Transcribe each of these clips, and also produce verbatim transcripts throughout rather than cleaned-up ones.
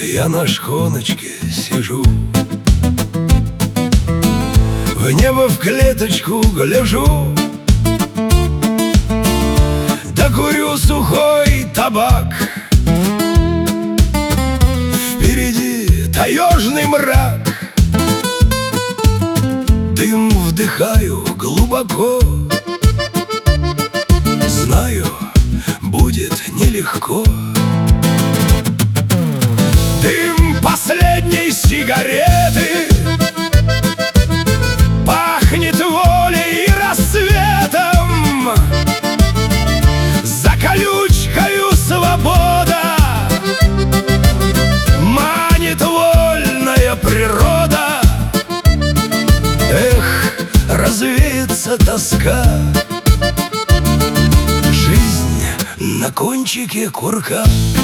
Я на шхоночке сижу, в небо в клеточку гляжу, да курю сухой табак. Впереди таежный мрак, дым вдыхаю глубоко. Знаю, будет нелегко. Дым последней сигареты пахнет волей и рассветом. За колючкою свобода манит вольная природа. Эх, развеется тоска, жизнь на кончике курка.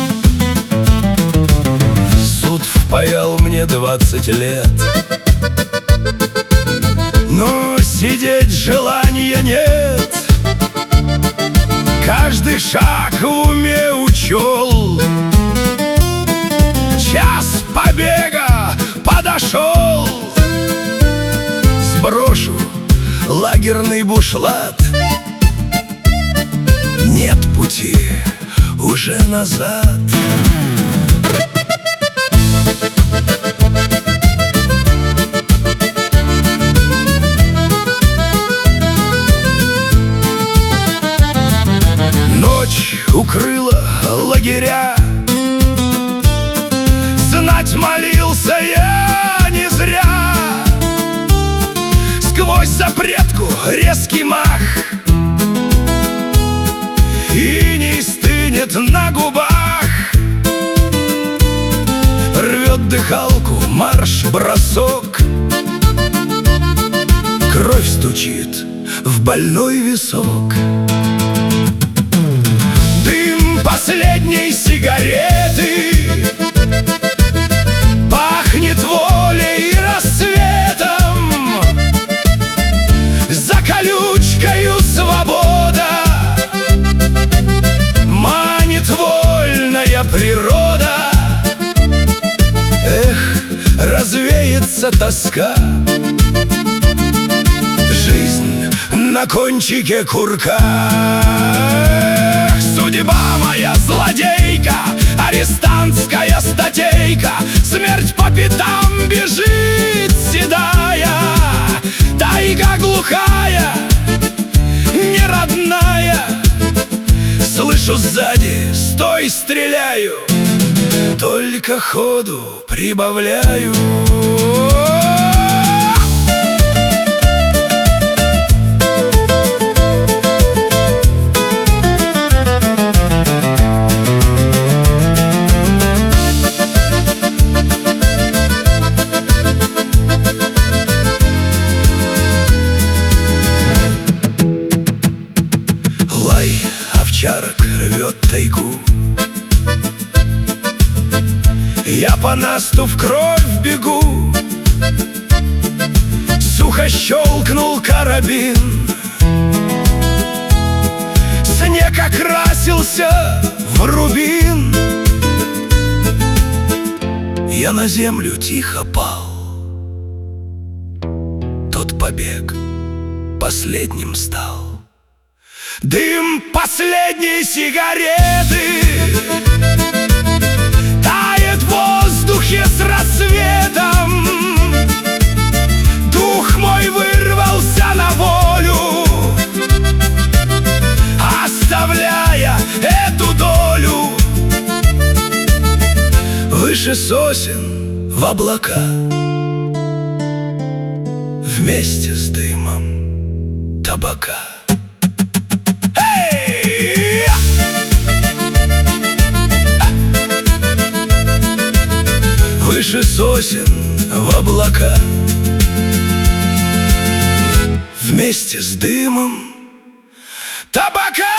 Суд впаял мне двадцать лет, но сидеть желания нет. Каждый шаг в уме учел, час побега подошел. Сброшу лагерный бушлат, нет пути уже назад. Ночь укрыла лагеря, знать молился я не зря. Сквозь запретку резкий мах, и не стынет на губах. Рвет дыхалку марш-бросок, кровь стучит в больной висок. Дым последней сигареты пахнет волей и рассветом. За колючкою свобода манит вольная природа. Эх, развеется тоска, жизнь на кончике курка. Судьба моя злодейка, арестантская статейка. Смерть по пятам бежит седая, тайга глухая, не родная. Слышу сзади: стой, стреляю, только ходу прибавляю. Лай овчарок рвет тайгу, я по насту в кровь бегу. Сухо щелкнул карабин, снег окрасился в рубин. Я на землю тихо пал, тот побег последним стал. Дым последней сигареты тает в воздухе с рассветом. Дух мой вырвался на волю, оставляя эту долю. Выше сосен в облака, вместе с дымом табака. Выше сосен в облака, вместе с дымом табака.